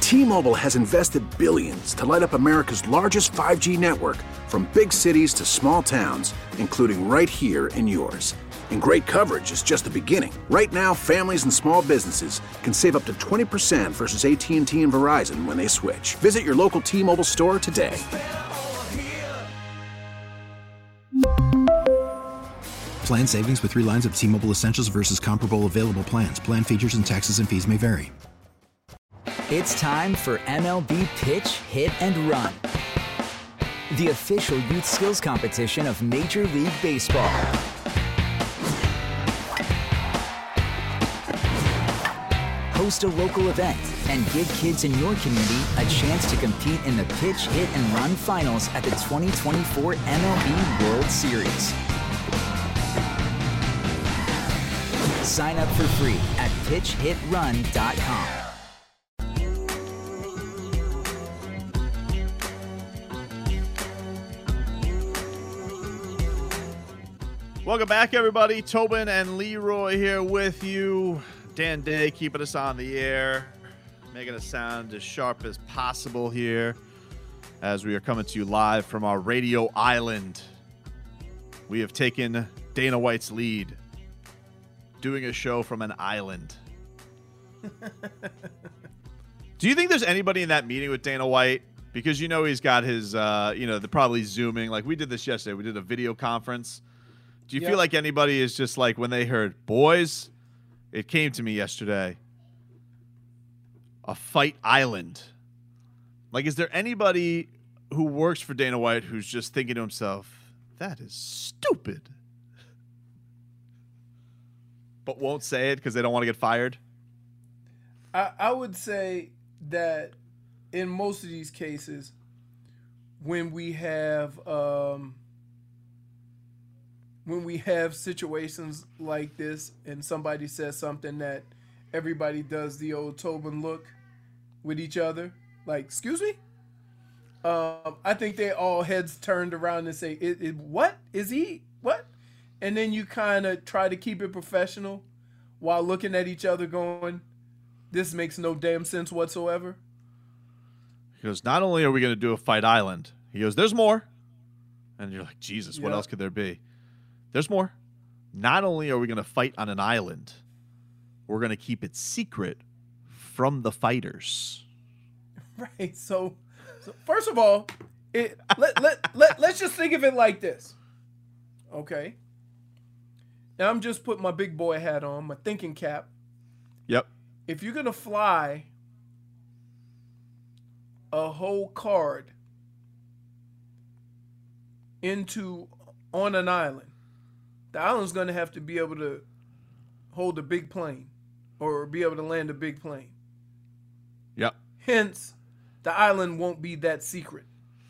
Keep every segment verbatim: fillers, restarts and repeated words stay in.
T-Mobile has invested billions to light up America's largest five G network, from big cities to small towns, including right here in yours. And great coverage is just the beginning. Right now, families and small businesses can save up to twenty percent versus A T and T and Verizon when they switch. Visit your local T-Mobile store today. Plan savings with three lines of T-Mobile Essentials versus comparable available plans. Plan features and taxes and fees may vary. It's time for M L B Pitch, Hit, and Run, the official youth skills competition of Major League Baseball. Host a local event and give kids in your community a chance to compete in the Pitch, Hit, and Run finals at the twenty twenty-four M L B World Series. Sign up for free at pitch hit run dot com. Welcome back, everybody. Tobin and Leroy here with you. Dan Day keeping us on the air, making us sound as sharp as possible here as we are coming to you live from our radio island. We have taken Dana White's lead, doing a show from an island. Do you think there's anybody in that meeting with Dana White? Because you know he's got his, uh, you know, they're probably Zooming. Like we did this yesterday. We did a video conference. Do you yep. feel like anybody is just like when they heard, boys, it came to me yesterday, a fight island. Like, is there anybody who works for Dana White who's just thinking to himself, that is stupid, but won't say it because they don't want to get fired? I, I would say that in most of these cases, when we have um, when we have situations like this and somebody says something that everybody does the old Tobin look with each other, like, excuse me? Um, I think they all heads turned around and say, it, it, what? Is he? What? And then you kind of try to keep it professional while looking at each other going, this makes no damn sense whatsoever. He goes, not only are we going to do a fight island, he goes, there's more. And you're like, Jesus, what yeah. else could there be? There's more. Not only are we going to fight on an island, we're going to keep it secret from the fighters. Right. So, so first of all, it, let, let, let, let's just think of it like this. Okay. Now I'm just putting my big boy hat on, my thinking cap. Yep. If you're going to fly a whole card into on an island, the island's going to have to be able to hold a big plane or be able to land a big plane. Yep. Hence, the island won't be that secret.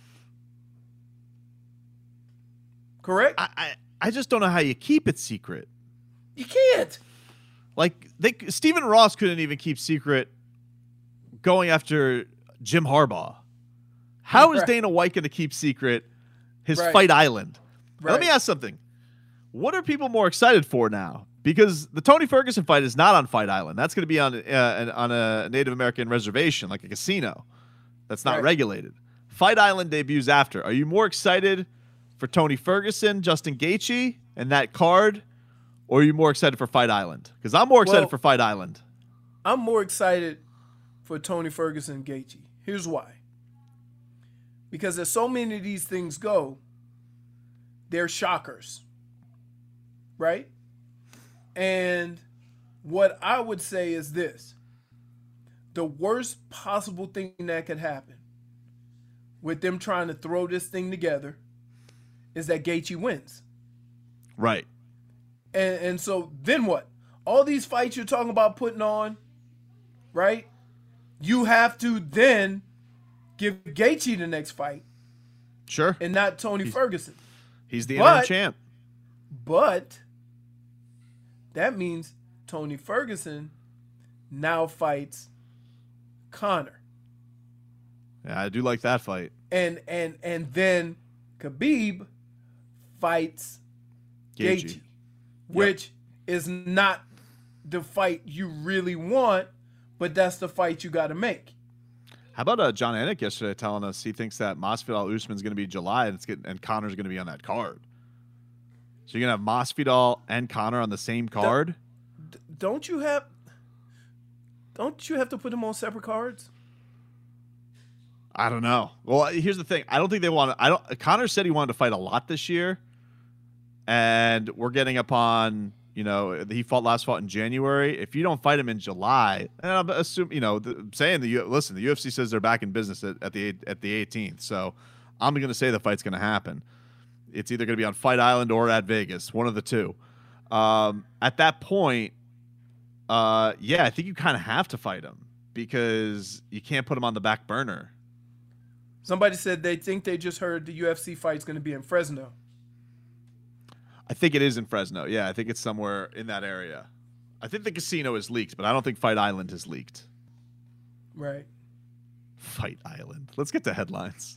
Correct? I, I, I just don't know how you keep it secret. You can't. Like, they, Stephen Ross couldn't even keep secret going after Jim Harbaugh. How is right. Dana White going to keep secret his right. fight island? Right. Let me ask something. What are people more excited for now? Because the Tony Ferguson fight is not on Fight Island. That's going to be on uh, on a Native American reservation, like a casino. That's not right. regulated. Fight Island debuts after. Are you more excited for Tony Ferguson, Justin Gaethje, and that card, or are you more excited for Fight Island? Because I'm more excited well, for Fight Island. I'm more excited for Tony Ferguson and Gaethje. Here's why. Because as so many of these things go, they're shockers. Right? And what I would say is this. The worst possible thing that could happen with them trying to throw this thing together is that Gaethje wins. Right. And and so then what? All these fights you're talking about putting on, right? You have to then give Gaethje the next fight. Sure. And not Tony he's, Ferguson. He's the but, interim champ. But that means Tony Ferguson now fights Conor. Yeah, I do like that fight. And and and then Khabib fights Gaethje, Gaethje which yep. is not the fight you really want, but that's the fight you got to make. How about uh, John Anik yesterday telling us he thinks that Masvidal Usman's going to be July and it's getting, and Conor's going to be on that card. So you're going to have Masvidal and Conor on the same card? D- don't you have Don't you have to put them on separate cards? I don't know. Well, here's the thing. I don't think they want to. I don't. Conor said he wanted to fight a lot this year, and we're getting upon. You know, he fought last fought in January. If you don't fight him in July, and I'm assuming, you know, the, I'm saying the listen, the U F C says they're back in business at, at the at the eighteenth. So I'm going to say the fight's going to happen. It's either going to be on Fight Island or at Vegas, one of the two. Um, at that point, uh, yeah, I think you kind of have to fight him because you can't put him on the back burner. Somebody said they think they just heard the U F C fight's going to be in Fresno. I think it is in Fresno. Yeah, I think it's somewhere in that area. I think the casino is leaked, but I don't think Fight Island is leaked. Right. Fight Island. Let's get to headlines.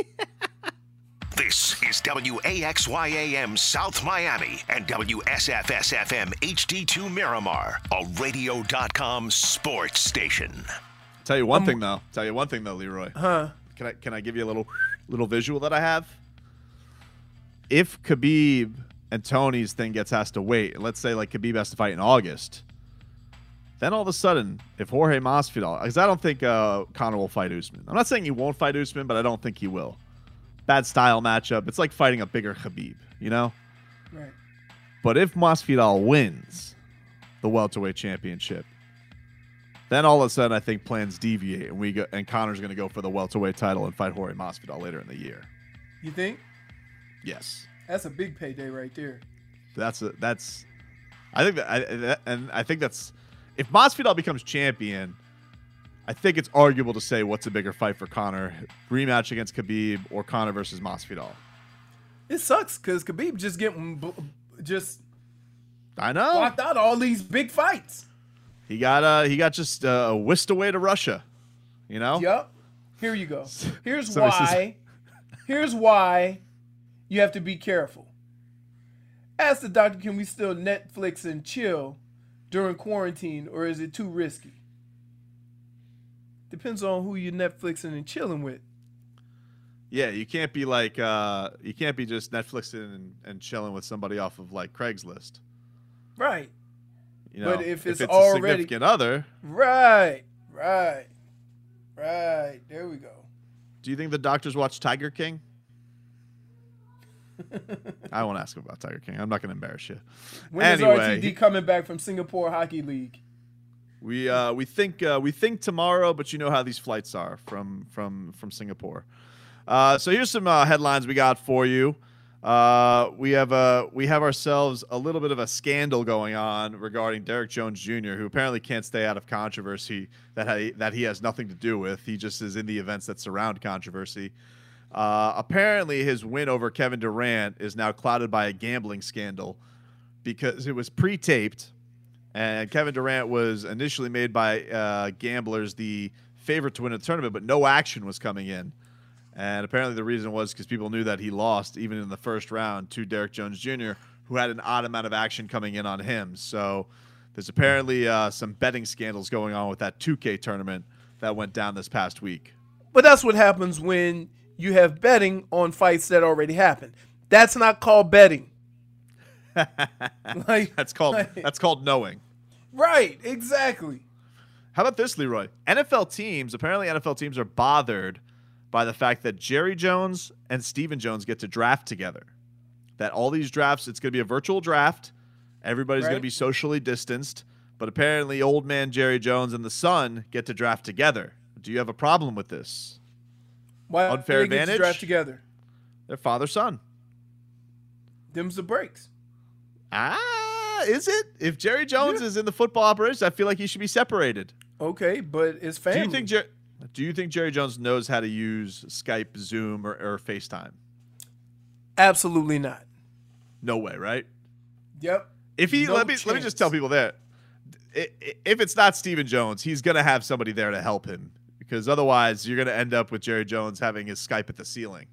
This is W A X Y A M South Miami and W S F S F M H D two Miramar, a radio dot com sports station. Tell you one Um, thing though. Tell you one thing though, Leroy. Huh? Can I can I give you a little little visual that I have? If Khabib and Tony's thing gets asked to wait, let's say like Khabib has to fight in August, then all of a sudden, if Jorge Masvidal, because I don't think uh, Conor will fight Usman. I'm not saying he won't fight Usman, but I don't think he will. Bad style matchup. It's like fighting a bigger Khabib, you know? Right. But if Masvidal wins the welterweight championship, then all of a sudden I think plans deviate and we go, and Conor's going to go for the welterweight title and fight Jorge Masvidal later in the year. You think? Yes. That's a big payday right there. That's a, that's I think that, I, that and I think that's if Masvidal becomes champion, I think it's arguable to say what's a bigger fight for Conor, rematch against Khabib or Conor versus Masvidal. It sucks because Khabib just getting b- just I know. blocked out all these big fights. He got uh he got just uh, whisked away to Russia, you know? Yep. Here you go. Here's Somebody why. says- Here's why you have to be careful. Ask the doctor, can we still Netflix and chill during quarantine, or is it too risky? Depends on who you're Netflixing and chilling with. Yeah, you can't be like uh you can't be just Netflixing and, and chilling with somebody off of like Craigslist. Right. You know, But if it's a already- significant other, Right. Right. Right. There we go. do you think the doctors watch Tiger King? I won't ask him about Tiger King. I'm not going to embarrass you. When Anyway, is R T D coming back from Singapore Hockey League? We uh we think uh, we think tomorrow, but you know how these flights are from from from Singapore. Uh, so here's some uh, headlines we got for you. Uh, we have uh we have ourselves a little bit of a scandal going on regarding Derek Jones Junior, who apparently can't stay out of controversy that ha- that he has nothing to do with. He just is in the events that surround controversy. Uh, apparently, his win over Kevin Durant is now clouded by a gambling scandal because it was pre-taped, and Kevin Durant was initially made by uh, gamblers the favorite to win a tournament, but no action was coming in. And apparently the reason was because people knew that he lost, even in the first round, to Derek Jones Junior, who had an odd amount of action coming in on him. So there's apparently uh, some betting scandals going on with that two K tournament that went down this past week. But that's what happens when you have betting on fights that already happened. That's not called betting. like, That's called like- that's called knowing. Right, exactly. How about this, Leroy? N F L teams, apparently N F L teams are bothered by the fact that Jerry Jones and Stephen Jones get to draft together. That all these drafts, it's going to be a virtual draft. Everybody's Right. going to be socially distanced. But apparently old man Jerry Jones and the son get to draft together. Do you have a problem with this? Why Unfair they get to advantage? draft together? They're father-son. Them's the breaks. Ah, is it? If Jerry Jones Yeah. is in the football operation, I feel like he should be separated. Okay, but it's family. Do you think Jer- Do you think Jerry Jones knows how to use Skype, Zoom, or, or FaceTime? Absolutely not. No way, right? Yep. If he No let me let me chance. just tell people that i- i- if it's not Stephen Jones, he's gonna have somebody there to help him, because otherwise you're gonna end up with Jerry Jones having his Skype at the ceiling.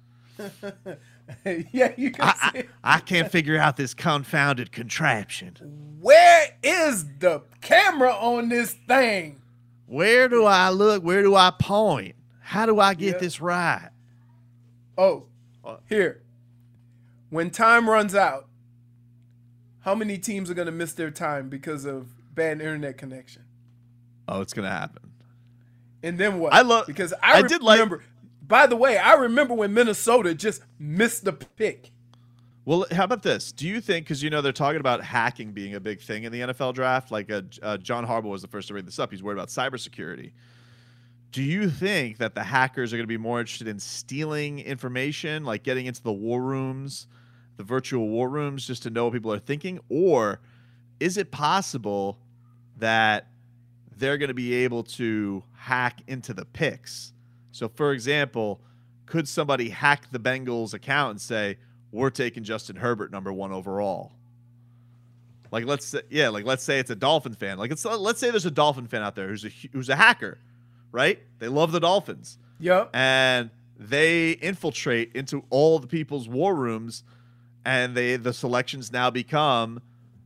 yeah, you can I, see. I, I can't figure out this confounded contraption. Where is the camera on this thing? Where do I look? Where do I point? How do I get Yeah. this right? Oh, here. When time runs out, how many teams are going to miss their time because of bad internet connection? Oh, it's gonna happen. And then what? I love because I, I did like- remember. By the way, I remember when Minnesota just missed the pick. Well, how about this? Do you think, because you know they're talking about hacking being a big thing in the N F L draft, like uh, uh, John Harbaugh was the first to bring this up. He's worried about cybersecurity. Do you think that the hackers are going to be more interested in stealing information, like getting into the war rooms, the virtual war rooms, just to know what people are thinking? Or is it possible that they're going to be able to hack into the picks? So, for example, could somebody hack the Bengals account and say, we're taking Justin Herbert number one overall? Like, let's say, yeah, like let's say it's a Dolphin fan. Like, it's, let's say there's a Dolphin fan out there who's a who's a hacker, right? They love the Dolphins. Yep. And they infiltrate into all the people's war rooms, and they the selections now become,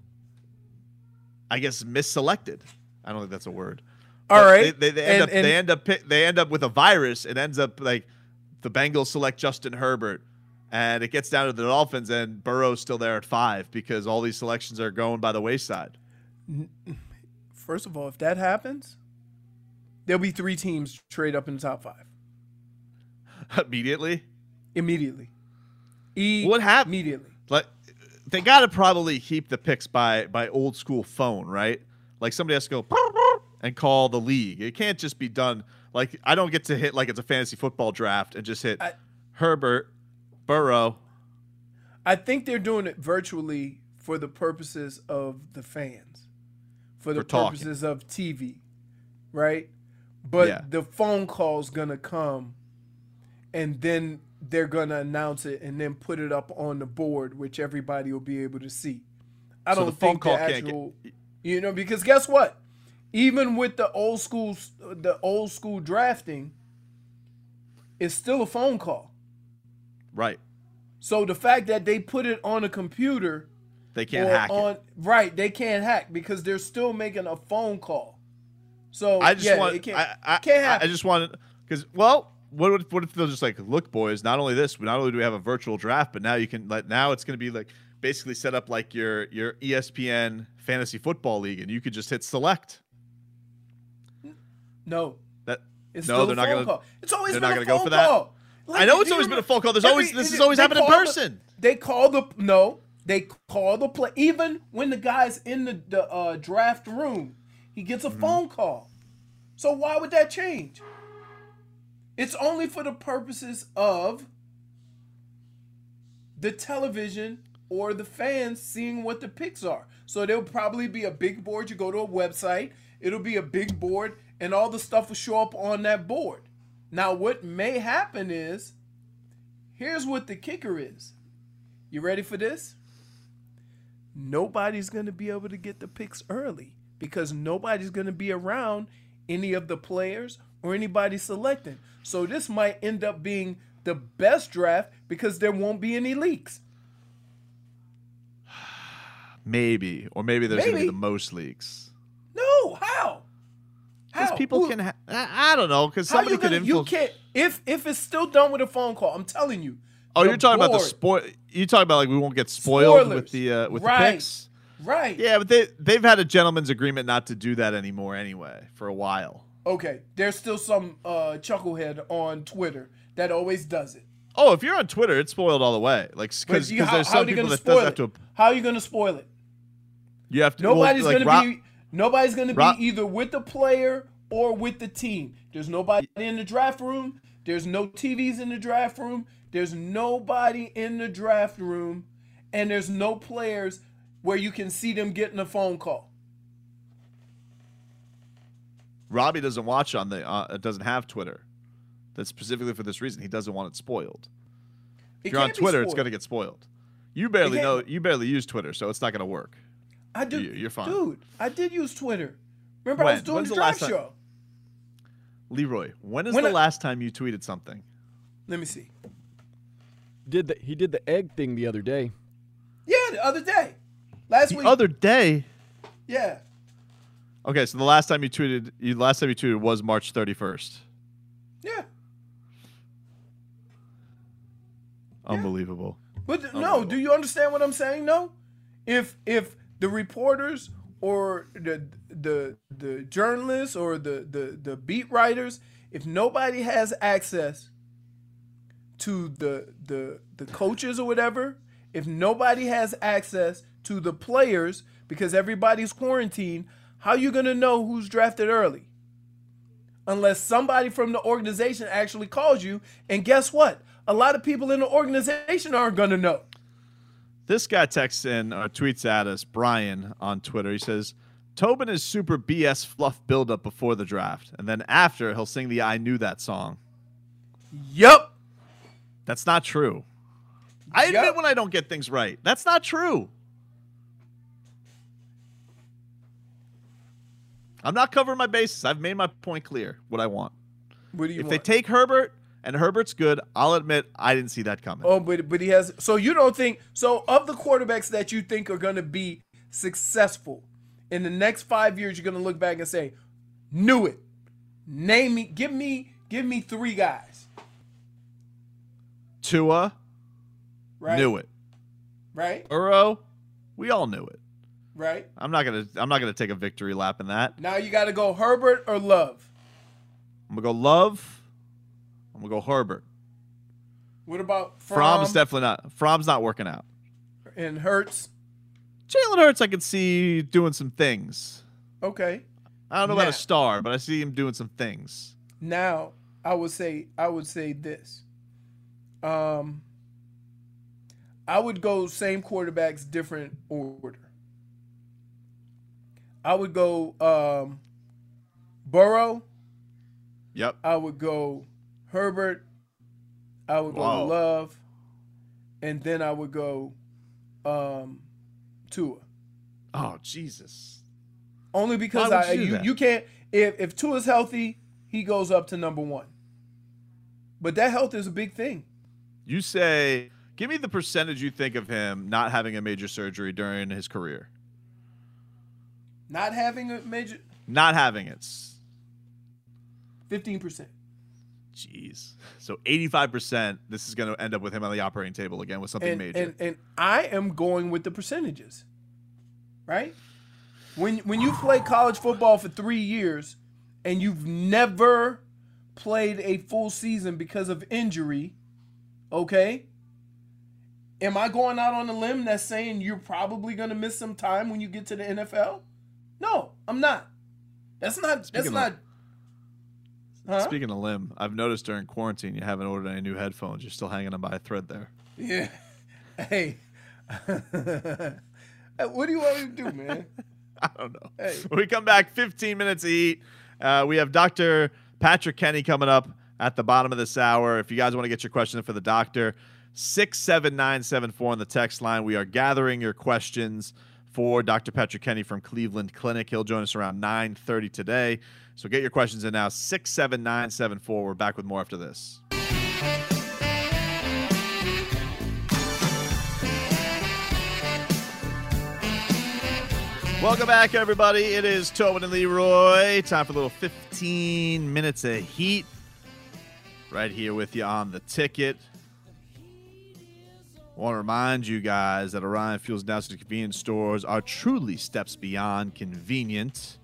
I guess, misselected. I don't think that's a word. All But right. They, they, they end And- up and- they end up pi- they end up with a virus. It ends up like the Bengals select Justin Herbert, and it gets down to the Dolphins, and Burrow's still there at five because all these selections are going by the wayside. First of all, if that happens, there'll be three teams trade up in the top five Immediately. immediately. What happened? Immediately. Like, they got to probably keep the picks by by old school phone, right? Like somebody has to go and call the league. It can't just be done. Like, I don't get to hit like it's a fantasy football draft and just hit I- Herbert, Burrow. I think they're doing it virtually for the purposes of the fans, for the For talking. purposes of T V, right? But Yeah. the phone call's gonna come, and then they're gonna announce it and then put it up on the board, which everybody will be able to see. I So don't the phone think call the can't get- actual, you know, because guess what? Even with the old school, the old school drafting, it's still a phone call. Right. So the fact that they put it on a computer, They can't or hack on, it. right, they can't hack because they're still making a phone call. So I just yeah, want. it can't, I, I, can't I happen. just want because well, what if, what if they're just like, look, boys, not only this, not only do we have a virtual draft, but now you can let now it's going to be like basically set up like your your E S P N fantasy football league, and you could just hit select. no, That it's no, still they're a not phone going call. It's always they're been not a gonna go phone for that? call. Like, I know do it's you always been a remember- phone call. There's every- always this it- has always they happened in call the- person. They call the no. They call the play. Even when the guy's in the, the uh, draft room, he gets a Mm-hmm. phone call. So why would that change? It's only for the purposes of the television or the fans seeing what the picks are. So there'll probably be a big board. You go to a website, it'll be a big board, and all the stuff will show up on that board. Now, what may happen is, here's what the kicker is. You ready for this? Nobody's going to be able to get the picks early because nobody's going to be around any of the players or anybody selecting. So this might end up being the best draft because there won't be any leaks. Maybe, or maybe there's going to be Maybe. the most leaks. No, how? Because How? people Who- can. Ha- I I don't know. Because How somebody you could gonna, you infiltrate. can't if if it's still done with a phone call. I'm telling you. Oh, the you're talking about the board- spoil. You talking about like we won't get spoiled Spoilers. with the uh, with Right. the picks. Right. Yeah, but they they've had a gentleman's agreement not to do that anymore anyway for a while. Okay. There's still some uh, chucklehead on Twitter that always does it. Oh, if you're on Twitter, it's spoiled all the way. Like But because you- how, there's how some are you people gonna that does spoil have it? to. How are you gonna spoil it? You have to. well, Nobody's like, gonna Rob- be nobody's gonna Rob- be either with the player or with the team. There's nobody in the draft room. There's no T Vs in the draft room. There's nobody in the draft room, and there's no players where you can see them getting a phone call. Robbie doesn't watch on the. Uh, doesn't have Twitter. That's specifically for this reason. He doesn't want it spoiled. It If you're on can't be Twitter, it's spoiled. gonna get spoiled. You barely It know. can't- You barely use Twitter, so it's not gonna work. I do. You- you're fine. Dude, I did use Twitter. Remember, I When? was doing When's the the last draft time- show. Leroy, when is When the I- last time you tweeted something? Let me see. Did the, he did the egg thing the other day. Yeah, the other day. Last The week. other day. yeah. Okay, so the last time you tweeted, you last time you tweeted was March thirty-first. Yeah. Unbelievable. But th- no, Unbelievable. do you understand what I'm saying? No, if if the reporters or the the the journalists or the the the beat writers, if nobody has access to the the the coaches or whatever, if nobody has access to the players because everybody's quarantined, how you gonna know who's drafted early? Unless somebody from the organization actually calls you, and guess what? A lot of people in the organization aren't gonna know. This guy texts in or tweets at us, Brian, on Twitter. He says, Tobin is super B S fluff buildup before the draft, and then after, he'll sing the I Knew That song. Yup. That's not true. I admit Yep. when I don't get things right. That's not true. I'm not covering my bases. I've made my point clear, what I want. What do you If want? they take Herbert and Herbert's good, I'll admit I didn't see that coming. Oh, but but he has. So you don't think so? Of the quarterbacks that you think are going to be successful in the next five years, you're going to look back and say, "Knew it." Name me. Give me. Give me three guys. Tua, Right. knew it. Right. Burrow, we all knew it. Right. I'm not gonna. I'm not gonna take a victory lap in that. Now you got to go Herbert or Love. I'm gonna go Love. I'm gonna go Herbert. What about Fromm's Fromm definitely not. Fromm's not working out. and Hurts? Jalen Hurts, I can see doing some things. Okay. I don't know Now- about a star, but I see him doing some things. Now I would say I would say this. Um. I would go same quarterbacks, different order. I would go um, Burrow. Yep. I would go Herbert. I would go Wow. Love, and then I would go um, Tua. Oh Jesus. Only because Why would I you do you, that? you can't if if Tua's healthy, he goes up to number one. But that health is a big thing. You say, give me the percentage you think of him not having a major surgery during his career. Not having a major Not having it. fifteen percent. Jeez. So eighty-five percent, this is going to end up with him on the operating table again with something And, major. and and I am going with the percentages. Right? When when you play college football for three years and you've never played a full season because of injury, okay? Am I going out on a limb that's saying you're probably going to miss some time when you get to the N F L? No, I'm not. That's not. Speaking that's of- not. Huh? Speaking of limb, I've noticed during quarantine you haven't ordered any new headphones. You're still hanging them by a thread there. Yeah. Hey. What do you want me to do, man? I don't know. Hey. When we come back, fifteen minutes to eat. Uh, we have Doctor Patrick Kenny coming up at the bottom of this hour. If you guys want to get your question for the doctor, six seven nine seven four on the text line. We are gathering your questions for Doctor Patrick Kenny from Cleveland Clinic. He'll join us around nine thirty today. So get your questions in now, six seven nine seven four. We're back with more after this. Welcome back, everybody. It is Tobin and Leroy. Time for a little fifteen minutes of heat. Right here with you on the ticket. Want to remind you guys that Orion Fuels and Downstairs convenience stores are truly steps beyond convenient.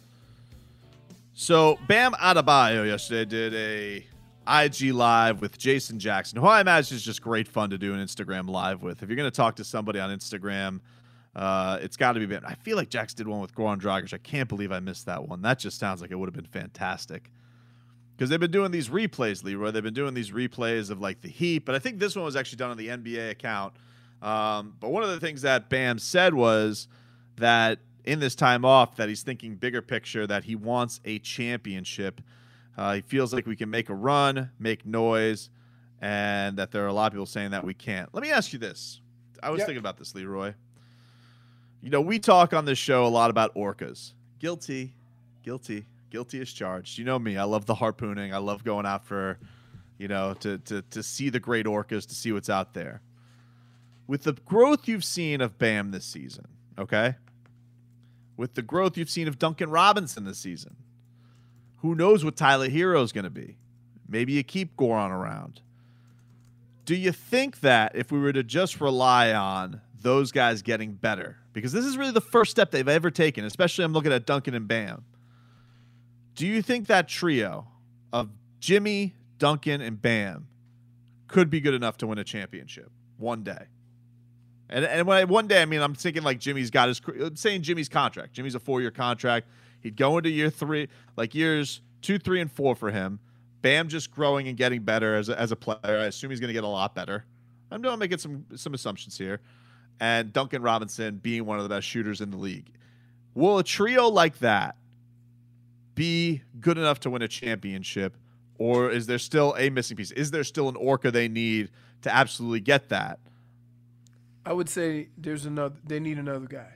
So, Bam Adebayo yesterday did a I G Live with Jason Jackson, who I imagine is just great fun to do an Instagram Live with. If you're going to talk to somebody on Instagram, uh, it's got to be Bam. I feel like Jax did one with Goran Dragic. I can't believe I missed that one. That just sounds like it would have been fantastic. Because they've been doing these replays, Leroy. They've been doing these replays of, like, the Heat. But I think this one was actually done on the N B A account. Um, but one of the things that Bam said was that in this time off that he's thinking bigger picture, that he wants a championship. Uh, he feels like we can make a run, make noise, and that there are a lot of people saying that we can't. Let me ask you this. I was Yep. thinking about this, Leroy. You know, we talk on this show a lot about orcas. Guilty, guilty, guilty as charged. You know me. I love the harpooning. I love going out for, you know, to, to, to see the great orcas, to see what's out there. With the growth you've seen of Bam this season, okay? with the growth you've seen of Duncan Robinson this season. Who knows what Tyler Hero is going to be? Maybe you keep Goron around. Do you think that if we were to just rely on those guys getting better, because this is really the first step they've ever taken, especially I'm looking at Duncan and Bam. Do you think that trio of Jimmy, Duncan, and Bam could be good enough to win a championship one day? And and when I, one day, I mean, I'm thinking like Jimmy's got his, I'm saying Jimmy's contract. Jimmy's a four-year contract. He'd go into year three, like years two, three, and four for him. Bam just growing and getting better as a, as a player. I assume he's going to get a lot better. I'm doing making some some assumptions here. And Duncan Robinson being one of the best shooters in the league. Will a trio like that be good enough to win a championship, or is there still a missing piece? Is there still an Orca they need to absolutely get that? I would say there's another. They need another guy.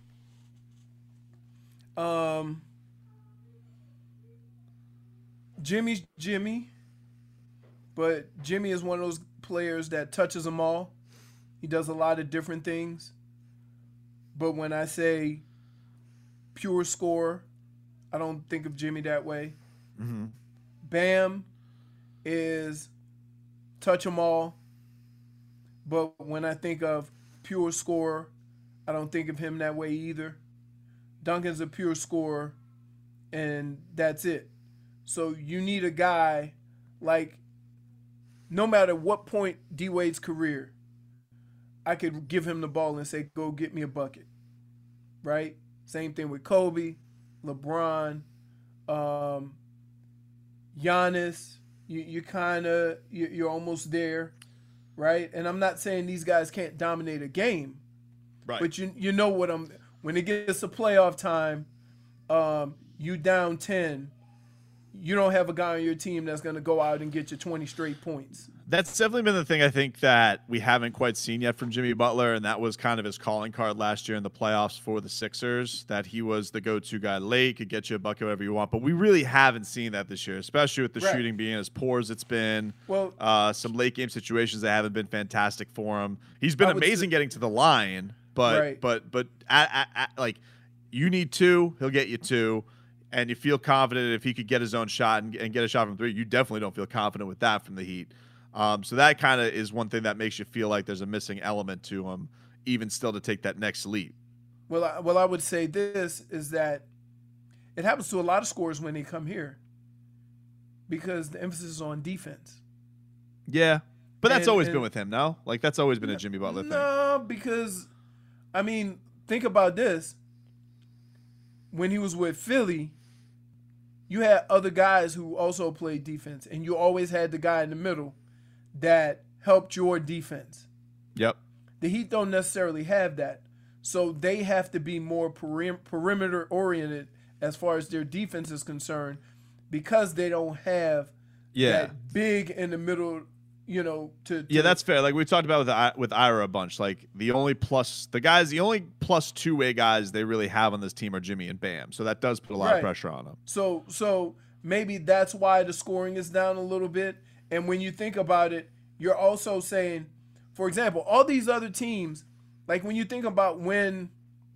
Um, Jimmy's Jimmy, but Jimmy is one of those players that touches them all. He does a lot of different things. But when I say pure scorer, I don't think of Jimmy that way. Mm-hmm. Bam is touch them all. But when I think of pure scorer, I don't think of him that way either. Duncan's a pure scorer, and that's it. So you need a guy like, no matter what point D-Wade's career, I could give him the ball and say, go get me a bucket, right? Same thing with Kobe, LeBron, um, Giannis. You you kind of, you, you're almost there, right? And I'm not saying these guys can't dominate a game, right? But you you know what I'm, when it gets to playoff time, um, you down ten, you don't have a guy on your team that's going to go out and get you twenty straight points. That's definitely been the thing I think that we haven't quite seen yet from Jimmy Butler, and that was kind of his calling card last year in the playoffs for the Sixers, that he was the go-to guy late, could get you a bucket whatever you want, but we really haven't seen that this year, especially with the Right. shooting being as poor as it's been. Well, uh, some late-game situations that haven't been fantastic for him. He's been I would amazing say- getting to the line, but Right. but but at, at, at, like you need two, he'll get you two. And you feel confident if he could get his own shot and, and get a shot from three. You definitely don't feel confident with that from the Heat. Um, so that kind of is one thing that makes you feel like there's a missing element to him, even still to take that next leap. Well, I, well, I would say this is that it happens to a lot of scorers when they come here because the emphasis is on defense. Yeah, but that's And- always and- been with him, no? Like, that's always been a Jimmy Butler thing. No, because, I mean, think about this. When he was with Philly, you had other guys who also played defense, and you always had the guy in the middle that helped your defense. Yep. The Heat don't necessarily have that. So they have to be more perim- perimeter oriented as far as their defense is concerned because they don't have Yeah. that big in the middle, you know, to, to Yeah, that's fair. Like we talked about with I- with Ira a bunch. Like the only plus the guys, the only plus two way guys they really have on this team are Jimmy and Bam. So that does put a lot Right. of pressure on them. So so maybe that's why the scoring is down a little bit. And when you think about it, you're also saying, for example, all these other teams, like when you think about when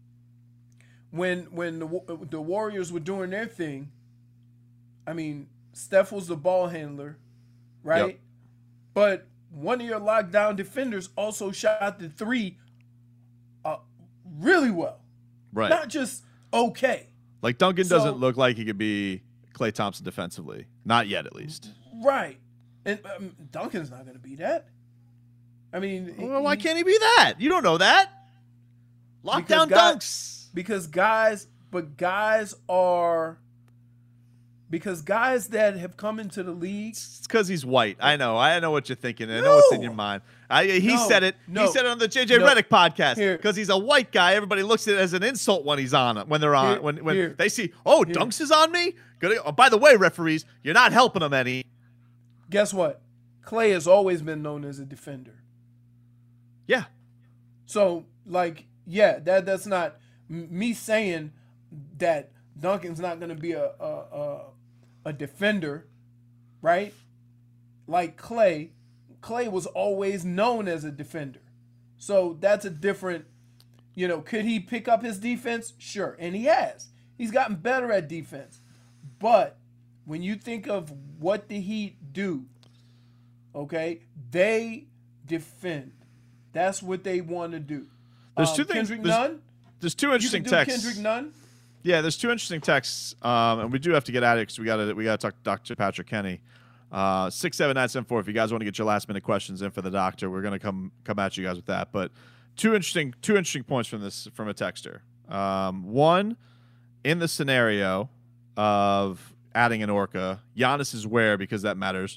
when when the Wa- the Warriors were doing their thing, I mean, Steph was the ball handler, right? Yep. But one of your lockdown defenders also shot the three uh, really well. Right. Not just okay. Like Duncan So- doesn't look like he could be Klay Thompson defensively. Not yet, at least. Right. And um, Duncan's not going to be that. I mean, Well, why he- can't he be that? You don't know that. Lockdown Because guy- dunks. Because guys, but guys are because guys that have come into the league. It's because he's white. I know. I know what you're thinking. I know what's in No. your mind. I, he No. said it. No. He said it on the J J No. Redick podcast. Here. Because he's a white guy. Everybody looks at it as an insult when he's on. When they're on. Here. When when Here. they see, oh, Here. Dunks is on me. Good. Oh, by the way, referees, you're not helping him any. Guess what? Klay has always been known as a defender. Yeah. So, like, yeah, that that's not m- me saying that Duncan's not going to be a, a a a defender, right? Like Klay, Klay was always known as a defender. So that's a different You know, could he pick up his defense? Sure, and he has. He's gotten better at defense. But when you think of what the Heat do, okay, they defend. That's what they want to do. There's um, two things. Kendrick there's, Nunn. There's two interesting you can do texts. Kendrick Nunn. Yeah, there's two interesting texts, um, and we do have to get at it because we got to we got to talk to Doctor Patrick Kenny. Uh, six seven nine seven four. If you guys want to get your last minute questions in for the doctor, we're gonna come come at you guys with that. But two interesting two interesting points from this from a texter. Um, one, in the scenario of adding an Orca, Giannis is where because that matters.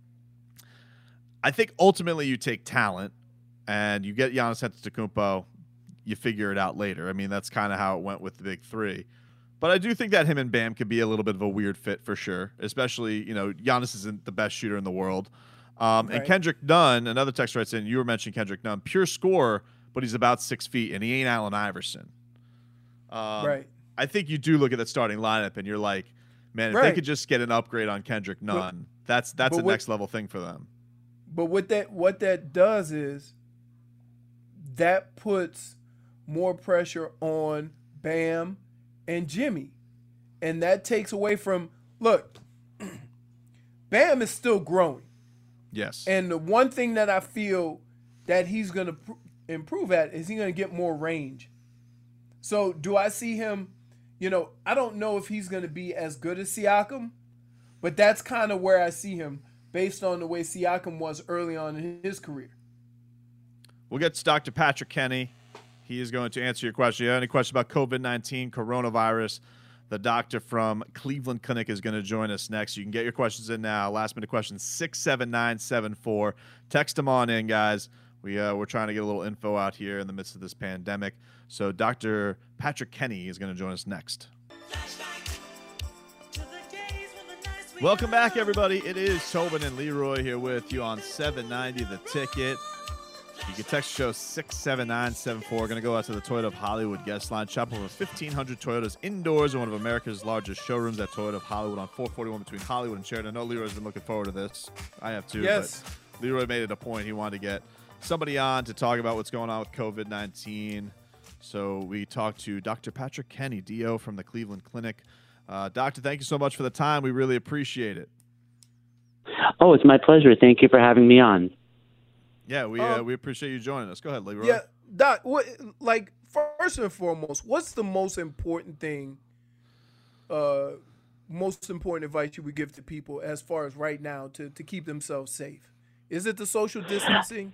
I think ultimately you take talent and you get Giannis Antetokounmpo. You figure it out later. I mean, that's kind of how it went with the big three. But I do think that him and Bam could be a little bit of a weird fit for sure, especially, you know, Giannis isn't the best shooter in the world. Um, right. And Kendrick Nunn, another text writes in, you were mentioning Kendrick Nunn, pure scorer, but he's about six feet, and he ain't Allen Iverson. Um, right. I think you do look at that starting lineup, and you're like, man, if right. they could just get an upgrade on Kendrick Nunn, but, that's that's a what, next level thing for them. But what that what that does is that puts more pressure on Bam and Jimmy. And that takes away from, look, Bam is still growing. Yes. And the one thing that I feel that he's going to pr- improve at is he's going to get more range. So do I see him, you know, I don't know if he's going to be as good as Siakam, but that's kind of where I see him based on the way Siakam was early on in his career. We'll get to Doctor Patrick Kenny. He is going to answer your question. If you have any questions about COVID nineteen, coronavirus, the doctor from Cleveland Clinic is going to join us next. You can get your questions in now. Last minute questions, six seven nine seven four. Text them on in, guys. We, uh, we're trying to get a little info out here in the midst of this pandemic. So Doctor Patrick Kenny is going to join us next. Welcome back, everybody. It is Tobin and Leroy here with you on seven ninety The Ticket. You can text the show six seven nine seven four. We're going to go out to the Toyota of Hollywood guest line. Shop over fifteen hundred Toyotas indoors in one of America's largest showrooms at Toyota of Hollywood on four forty-one between Hollywood and Sheridan. I know Leroy's been looking forward to this. I have too. Yes. But Leroy made it a point. He wanted to get somebody on to talk about what's going on with COVID nineteen. So we talked to Doctor Patrick Kenny, D O from the Cleveland Clinic. Uh, doctor, thank you so much for the time. We really appreciate it. Oh, it's my pleasure. Thank you for having me on. Yeah, we um, uh, we appreciate you joining us. Go ahead, Leroy. Yeah, Doc, what, like, first and foremost, what's the most important thing, uh, most important advice you would give to people as far as right now to, to keep themselves safe? Is it the social distancing?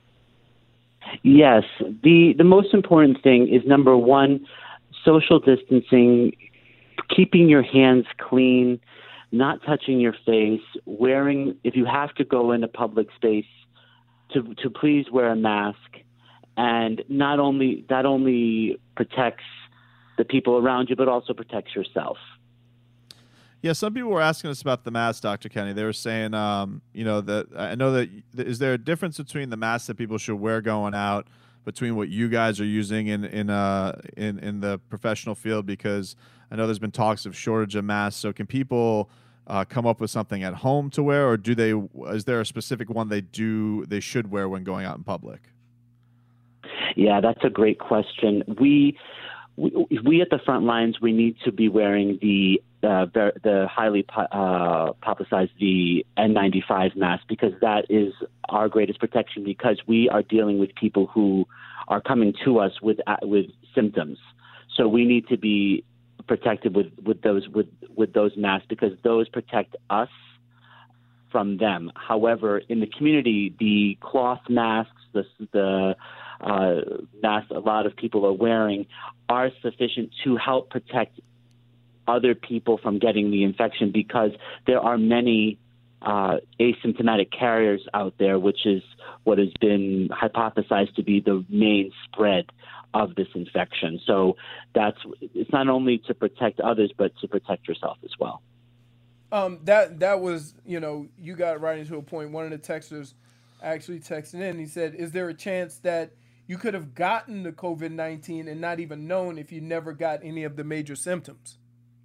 Yes. The, the most important thing is, number one, social distancing, keeping your hands clean, not touching your face, wearing, if you have to go into public space, to to please wear a mask. And not only that only protects the people around you, but also protects yourself. Yeah, some people were asking us about the mask, Doctor Kenny. They were saying, um, you know, that I know that is there a difference between the masks that people should wear going out between what you guys are using in in uh in in the professional field? Because I know there's been talks of shortage of masks. So can people uh, come up with something at home to wear, or do they? Is there a specific one they do they should wear when going out in public? Yeah, that's a great question. We we, we at the front lines, we need to be wearing the uh, the highly uh, publicized the N ninety-five mask, because that is our greatest protection, because we are dealing with people who are coming to us with with symptoms. So we need to be protected with, with those with, with those masks, because those protect us from them. However, in the community, the cloth masks, the the uh, masks a lot of people are wearing are sufficient to help protect other people from getting the infection, because there are many uh, asymptomatic carriers out there, which is what has been hypothesized to be the main spread of this infection. So that's it's not only to protect others, but to protect yourself as well. Um, that that was, you know, you got right into a point. One of the texters actually texted in. He said, is there a chance that you could have gotten the COVID nineteen and not even known if you never got any of the major symptoms?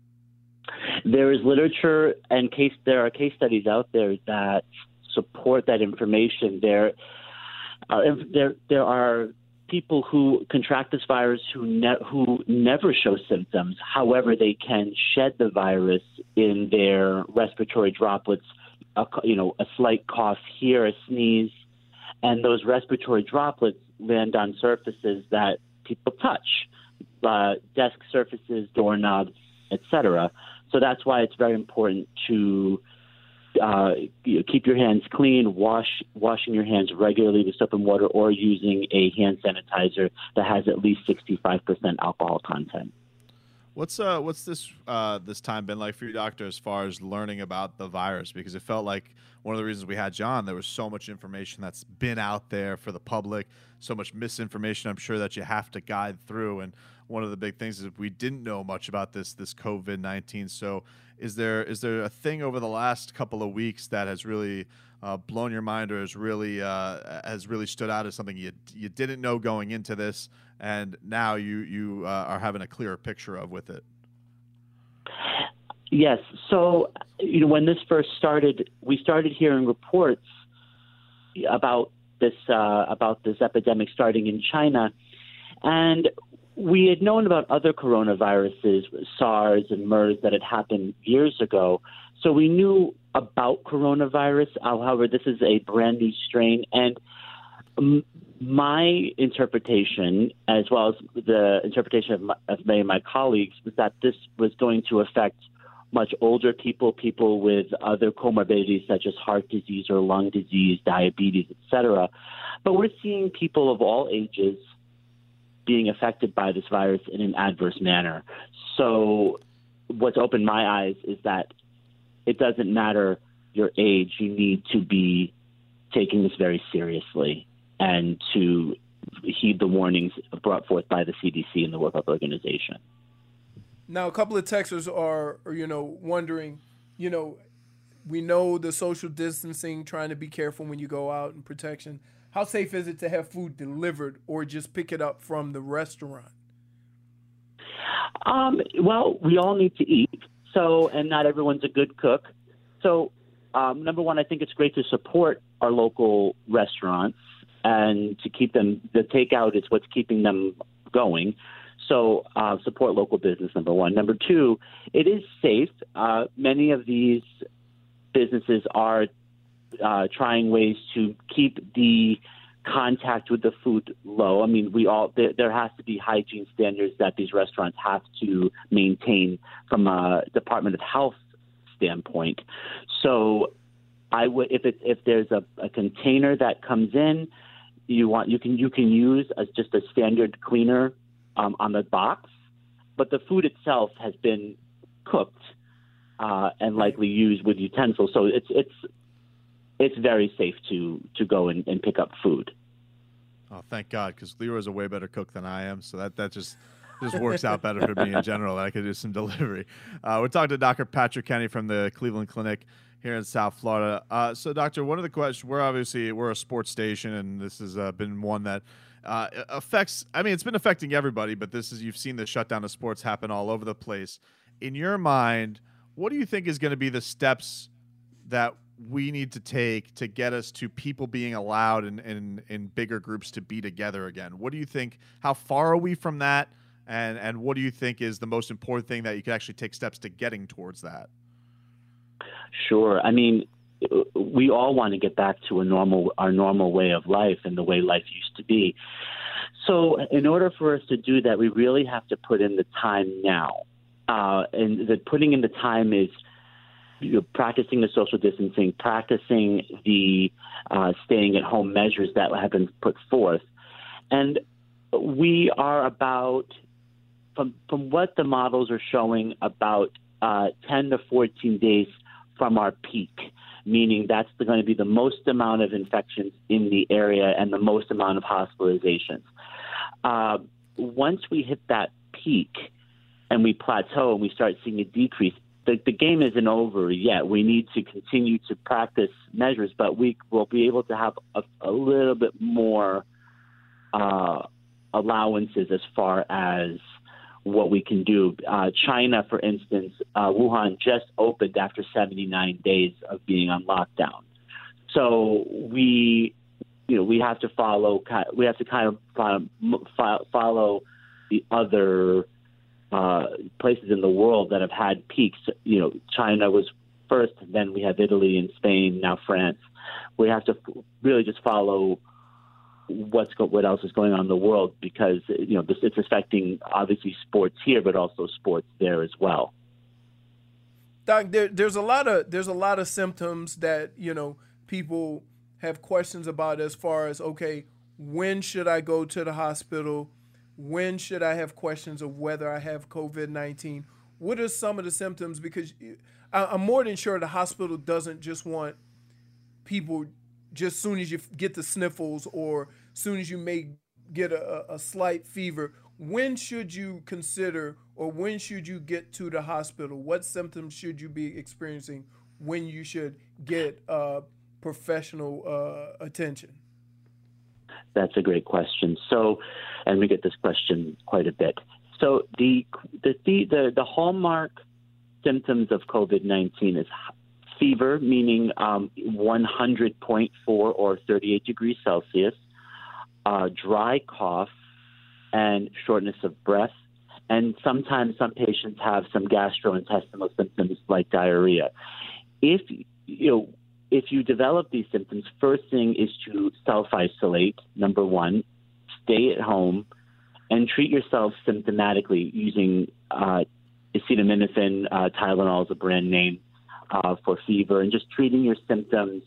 There is literature and case. There are case studies out there that support that information. There, uh, there, there are people who contract this virus who ne- who never show symptoms. However, they can shed the virus in their respiratory droplets, a, you know, a slight cough here, a sneeze, and those respiratory droplets land on surfaces that people touch, uh, desk surfaces, doorknobs, et cetera. So that's why it's very important to uh, you know, keep your hands clean, wash washing your hands regularly with soap and water, or using a hand sanitizer that has at least sixty-five percent alcohol content. What's uh what's this uh this time been like for you, doctor, as far as learning about the virus? Because it felt like one of the reasons we had John, there was so much information that's been out there for the public, so much misinformation I'm sure that you have to guide through. And one of the big things is we didn't know much about this this COVID nineteen. So is there is there a thing over the last couple of weeks that has really uh, blown your mind, or has really uh, has really stood out as something you you didn't know going into this, and now you you uh, are having a clearer picture of with it? Yes. So, you know, when this first started, we started hearing reports about this uh, about this epidemic starting in China, and we had known about other coronaviruses, SARS and MERS, that had happened years ago. So we knew about coronavirus. However, this is a brand new strain, and um, my interpretation, as well as the interpretation of, my, of many of my colleagues, was that this was going to affect much older people, people with other comorbidities such as heart disease or lung disease, diabetes, et cetera. But we're seeing people of all ages being affected by this virus in an adverse manner. So what's opened my eyes is that it doesn't matter your age. You need to be taking this very seriously and to heed the warnings brought forth by the C D C and the World Health Organization. Now, a couple of texters are, are, you know, wondering, you know, we know the social distancing, trying to be careful when you go out, and protection. How safe is it to have food delivered or just pick it up from the restaurant? Um, well, we all need to eat, so and not everyone's a good cook. So, um, number one, I think it's great to support our local restaurants and to keep them. The takeout is what's keeping them going. So uh, support local business, number one. Number two, it is safe. Uh, many of these businesses are uh, trying ways to keep the contact with the food low. I mean, we all there, there has to be hygiene standards that these restaurants have to maintain from a Department of Health standpoint. So I would, if it, if there's a, a container that comes in, you want you can you can use as just a standard cleaner Um, on the box, but the food itself has been cooked uh, and likely used with utensils, so it's it's it's very safe to to go and, and pick up food. Oh, thank God, because Leroy's a way better cook than I am, so that that just just works out better for me in general. I could do some delivery. Uh, we're talking to Doctor Patrick Kenny from the Cleveland Clinic here in South Florida. Uh, so, Doctor, one of the questions, we're obviously we're a sports station, and this has uh, been one that Uh, affects, I mean, it's been affecting everybody, but this is, you've seen the shutdown of sports happen all over the place. In your mind, what do you think is going to be the steps that we need to take to get us to people being allowed in, in, in bigger groups to be together again? What do you think, how far are we from that? And, and what do you think is the most important thing that you can actually take steps to getting towards that? Sure. I mean, we all want to get back to a normal, our normal way of life and the way life used to be. So in order for us to do that, we really have to put in the time now. Uh, and the putting in the time is you know, practicing the social distancing, practicing the uh, staying at home measures that have been put forth. And we are about, from, from what the models are showing, about uh, ten to fourteen days from our peak, meaning that's going to be the most amount of infections in the area and the most amount of hospitalizations. Uh, once we hit that peak and we plateau and we start seeing a decrease, the, the game isn't over yet. We need to continue to practice measures, but we will be able to have a, a little bit more uh, allowances as far as what we can do. Uh, China, for instance, uh, Wuhan just opened after seventy-nine days of being on lockdown. So we you know, we have to follow, we have to kind of follow, follow the other uh, places in the world that have had peaks. You know, China was first, then we have Italy and Spain, now France. We have to really just follow what's go, what else is going on in the world, because, you know, this, it's affecting obviously sports here, but also sports there as well. Doc, there, there's a lot of there's a lot of symptoms that, you know, people have questions about, as far as, okay, when should I go to the hospital? When should I have questions of whether I have COVID nineteen? What are some of the symptoms? Because I'm more than sure the hospital doesn't just want people just soon as you get the sniffles or soon as you may get a, a slight fever. When should you consider, or when should you get to the hospital? What symptoms should you be experiencing when you should get uh, professional uh, attention? That's a great question. So, and we get this question quite a bit. So the the the, the hallmark symptoms of COVID nineteen is fever, meaning um, one hundred point four or thirty-eight degrees Celsius, uh, dry cough, and shortness of breath. And sometimes some patients have some gastrointestinal symptoms like diarrhea. If you know, if you develop these symptoms, first thing is to self-isolate, number one, stay at home, and treat yourself symptomatically using uh, acetaminophen. uh, Tylenol is a brand name uh, for fever, and just treating your symptoms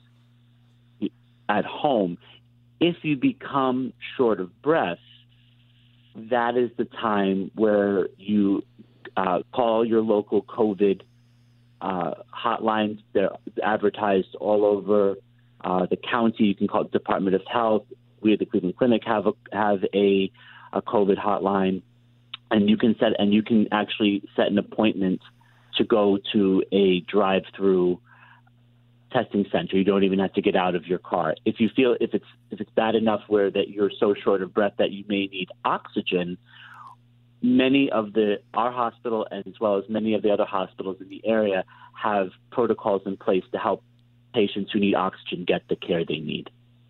at home. If you become short of breath, that is the time where you uh, call your local COVID uh, hotlines. They're advertised all over uh, the county. You can call it Department of Health. We at the Cleveland Clinic have a have a, a COVID hotline, and you can set and you can actually set an appointment to go to a drive-through testing center. You don't even have to get out of your car. If you feel if it's if it's bad enough where that you're so short of breath that you may need oxygen, many of the our hospital, as well as many of the other hospitals in the area, have protocols in place to help patients who need oxygen get the care they need.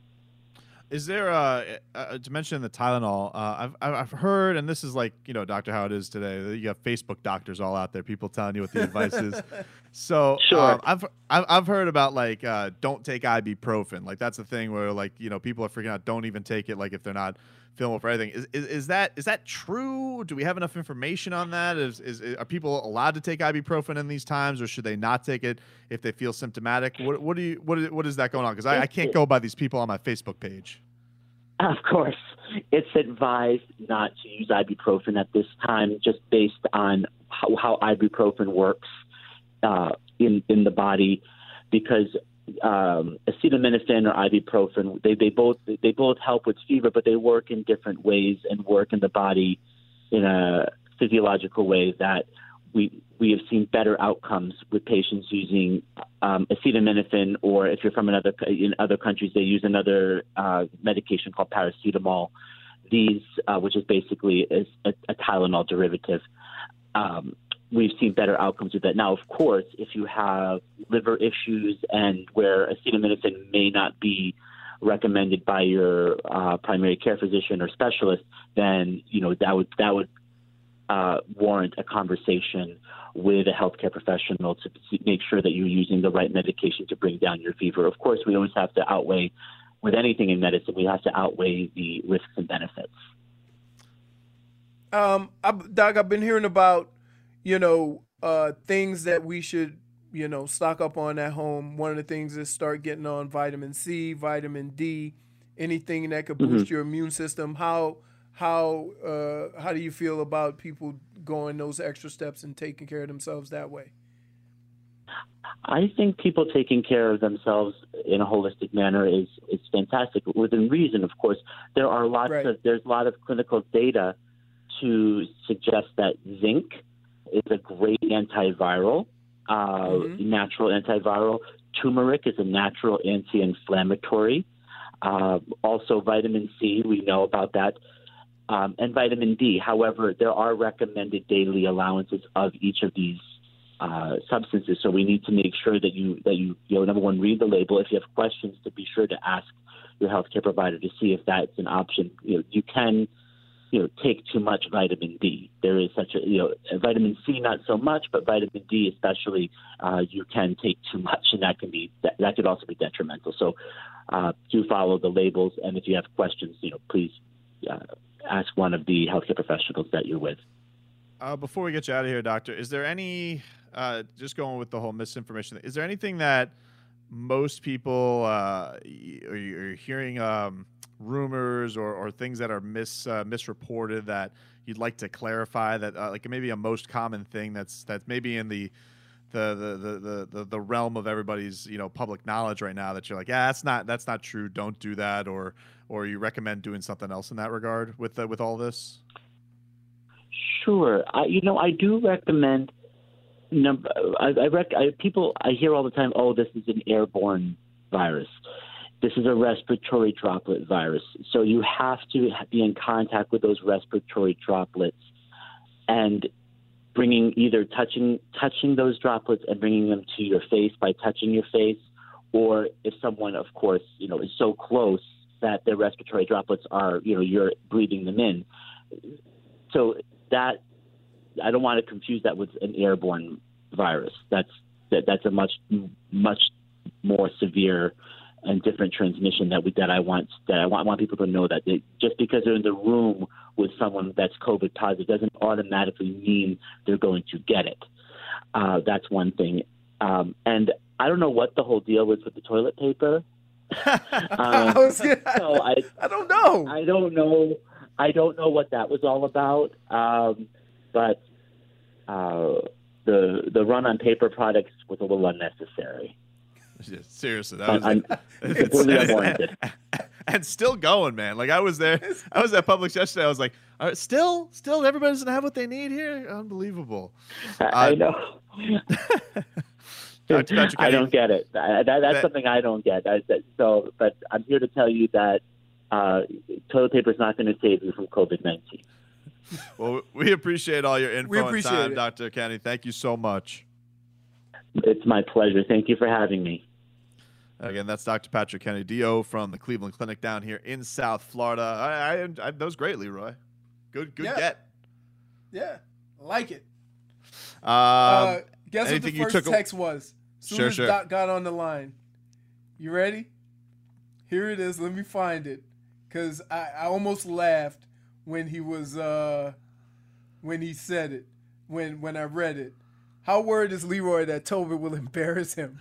Is there uh, uh to mention the Tylenol? Uh, I've I've heard, and this is like, you know, Doctor how it is today. You have Facebook doctors all out there, people telling you what the advice is. So sure. um, I've I've I've heard about like uh, don't take ibuprofen. Like that's the thing where like, you know, people are freaking out. Don't even take it. Like if they're not feeling for anything. Is, is is that is that true? Do we have enough information on that? Is is are people allowed to take ibuprofen in these times, or should they not take it if they feel symptomatic? What what do you what is, what is that going on? Because I, I can't go by these people on my Facebook page. Of course, it's advised not to use ibuprofen at this time, just based on how, how ibuprofen works uh, in in the body, because um, acetaminophen or ibuprofen they, they both they both help with fever, but they work in different ways and work in the body in a physiological way that we we have seen better outcomes with patients using um, acetaminophen, or if you're from another in other countries, they use another uh, medication called paracetamol. These, uh, which is basically a, a, a Tylenol derivative. Um, we've seen better outcomes with that. Now, of course, if you have liver issues and where acetaminophen may not be recommended by your uh, primary care physician or specialist, then you know that would that would uh, warrant a conversation with a healthcare professional to make sure that you're using the right medication to bring down your fever. Of course, we always have to outweigh, with anything in medicine, we have to outweigh the risks and benefits. Um, I, Doc, I've been hearing about, you know, uh, things that we should, you know, stock up on at home. One of the things is start getting on vitamin C, vitamin D, anything that could boost mm-hmm. your immune system. How how uh, how do you feel about people going those extra steps and taking care of themselves that way? I think people taking care of themselves in a holistic manner is is fantastic. Within reason, of course, there are lots right. of there's a lot of clinical data to suggest that zinc is a great antiviral, uh, mm-hmm. natural antiviral. Turmeric is a natural anti-inflammatory. Uh, also, vitamin C, we know about that. Um, and vitamin D. However, there are recommended daily allowances of each of these uh, substances. So we need to make sure that you that you, you know, number one, read the label. If you have questions, to be sure to ask your healthcare provider to see if that's an option. You know, you can, you know, take too much vitamin D. There is such a, you know, vitamin C not so much, but vitamin D especially, uh, you can take too much, and that can be that, that could also be detrimental. So, uh, do follow the labels, and if you have questions, you know, please uh, ask one of the healthcare professionals that you're with. Uh, before we get you out of here, Doctor, is there any, uh, just going with the whole misinformation, is there anything that most people uh, are you hearing um, rumors or, or things that are mis uh, misreported that you'd like to clarify, that uh, like maybe a most common thing that's that's maybe in the the, the the the the realm of everybody's, you know, public knowledge right now, that you're like, yeah, that's not that's not true, don't do that, or or you recommend doing something else in that regard with uh, with all this? Sure, I, you know, I do recommend. Number, I, I, rec, I people I hear all the time, oh, this is an airborne virus. This is a respiratory droplet virus. So you have to be in contact with those respiratory droplets and bringing either touching touching those droplets and bringing them to your face by touching your face, or if someone, of course, you know, is so close that their respiratory droplets are, you know, you're breathing them in. So that. I don't want to confuse that with an airborne virus. That's that, that's a much much more severe and different transmission that we that I want that I want, I want people to know that they, just because they're in the room with someone that's COVID positive doesn't automatically mean they're going to get it. Uh, that's one thing. Um, and I don't know what the whole deal was with the toilet paper. um, I, was, so I I don't know. I don't know. I don't know what that was all about. Um, But uh, the the run on paper products was a little unnecessary. Yeah, seriously, that was I'm, it. completely unwarranted. And still going, man. Like I was there, I was at Publix yesterday. I was like, All right, still, still, everybody doesn't have what they need here. Unbelievable. I, uh, I know. Doctor Patrick, I don't get it. That, that, that's that, something I don't get. I, that, so, but I'm here to tell you that uh, toilet paper is not going to save you from COVID nineteen. Well, we appreciate all your info we appreciate and time, it. Doctor Kenny. Thank you so much. It's my pleasure. Thank you for having me. Again, that's Doctor Patrick Kenny, D O from the Cleveland Clinic down here in South Florida. I, I, I that was great, Leroy. Good, good yeah. get. Yeah, I like it. Um, uh, guess what the you first took text was? As soon sure, as sure. Doc got on the line. You ready? Here it is. Let me find it, because I, I almost laughed when he was uh, when he said it. When when I read it, how worried is Leroy that Tobin will embarrass him?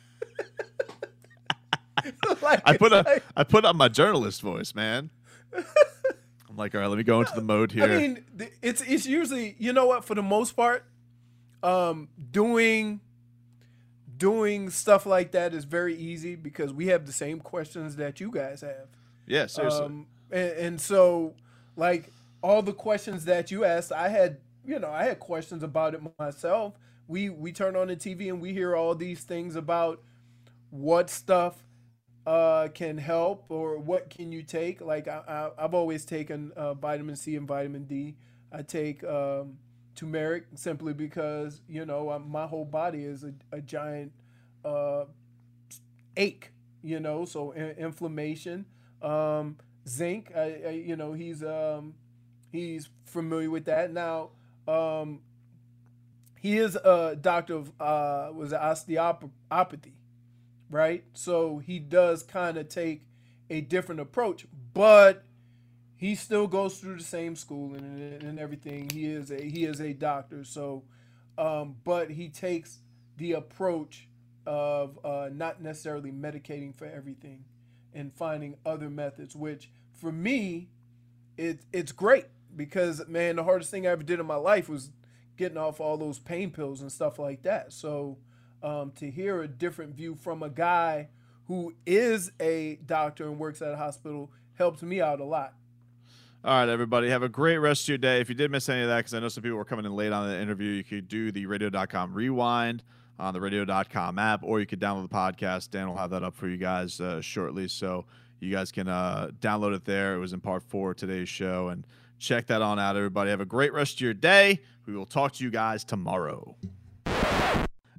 like, I put like, a, I put on my journalist voice, man. I'm like, all right, let me go into the mode here. I mean, it's it's usually, you know what, for the most part, um, doing doing stuff like that is very easy because we have the same questions that you guys have. Yeah, seriously. Um, and, and so, like, all the questions that you asked, I had, you know, I had questions about it myself. We we turn on the T V and we hear all these things about what stuff uh, can help or what can you take. Like, I, I, I've always taken uh, vitamin C and vitamin D. I take um, turmeric simply because, you know, I'm, my whole body is a, a giant uh, ache, you know, so in, inflammation. Um, zinc, I, I, you know, he's um, he's familiar with that. Now, um, he is a doctor of uh, was it osteopathy, right? So he does kind of take a different approach, but he still goes through the same school and, and everything. He is a he is a doctor, so um, but he takes the approach of uh, not necessarily medicating for everything and finding other methods, which for me, it, it's great because, man, the hardest thing I ever did in my life was getting off all those pain pills and stuff like that. So um, to hear a different view from a guy who is a doctor and works at a hospital helps me out a lot. All right, everybody. Have a great rest of your day. If you did miss any of that, because I know some people were coming in late on the interview, you could do the radio dot com rewind on the radio dot com app, or you could download the podcast. Dan will have that up for you guys uh, shortly, so you guys can uh, download it there. It was in part four of today's show, and check that on out, everybody. Have a great rest of your day. We will talk to you guys tomorrow.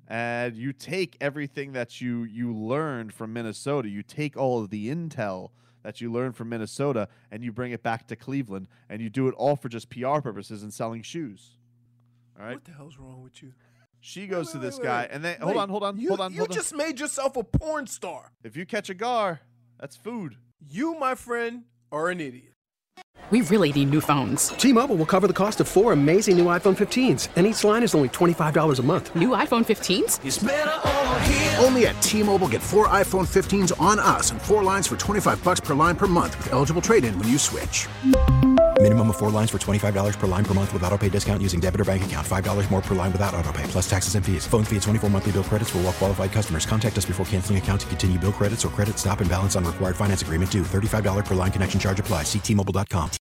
and you take everything that you you learned from Minnesota. You take all of the intel that you learned from Minnesota, and you bring it back to Cleveland, and you do it all for just P R purposes and selling shoes. All right. What the hell's wrong with you? She goes wait, to wait, this wait, guy, wait. and then Wait, hold on, hold on, you, hold on. You hold just on. made yourself a porn star. If you catch a gar, that's food. You, my friend, are an idiot. We really need new phones. T-Mobile will cover the cost of four amazing new iPhone fifteens, and each line is only twenty-five dollars a month. New iPhone fifteens? It's better over here. Only at T-Mobile, get four iPhone fifteens on us and four lines for twenty-five bucks per line per month with eligible trade-in when you switch. Minimum of four lines for twenty-five dollars per line per month with autopay discount using debit or bank account. five dollars more per line without autopay, plus taxes and fees. Phone fee at twenty-four monthly bill credits for well-qualified customers. Contact us before canceling account to continue bill credits or credit stop and balance on required finance agreement due. thirty-five dollars per line connection charge applies. See T Mobile dot com.